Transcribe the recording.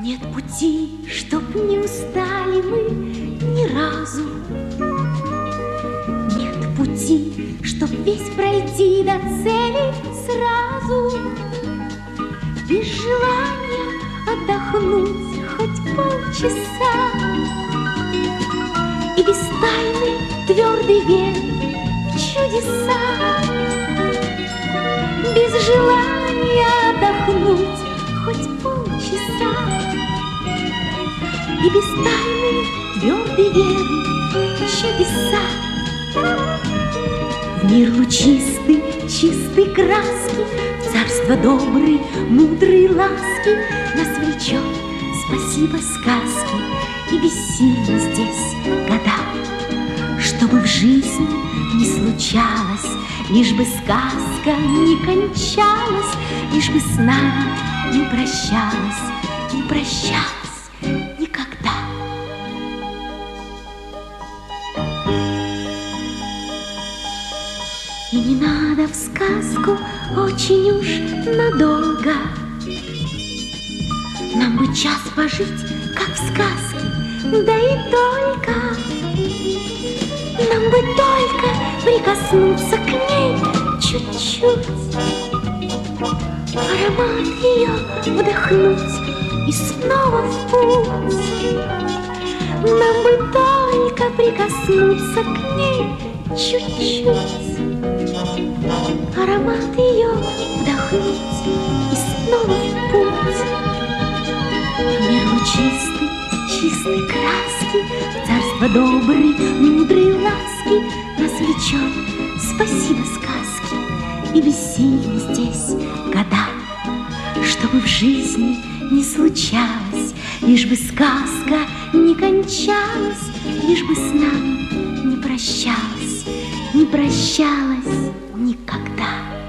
Нет пути, чтоб не устали мы ни разу. Нет пути, чтоб весь пройти до цели сразу. Без желания отдохнуть хоть полчаса. И без тайны твердой веры в чудеса. Без желания отдохнуть хоть полчаса. И без тайны твердой веры в чудеса. В мир лучистый, чистой краски, в царство доброй, мудрой ласки нас влечет, спасибо, сказки. И бессильны здесь года, чтобы в жизни не случалось, лишь бы сказка не кончалась, лишь бы с нами не прощалась, не прощалась никогда. И не надо в сказку очень уж надолго. Нам бы час пожить, как в сказке, да и только. Нам бы только прикоснуться к ней чуть-чуть, аромат ее вдохнуть и снова в путь. Нам бы только прикоснуться к ней чуть-чуть, аромат ее вдохнуть и снова в путь. Мир лучистый, чистой краски, царство доброй, мудрой ласки нас влечет, спасибо, сказки. И бессильны здесь года, чтобы в жизни не случалось, лишь бы сказка не кончалась, лишь бы с нами не прощалась, не прощалась никогда.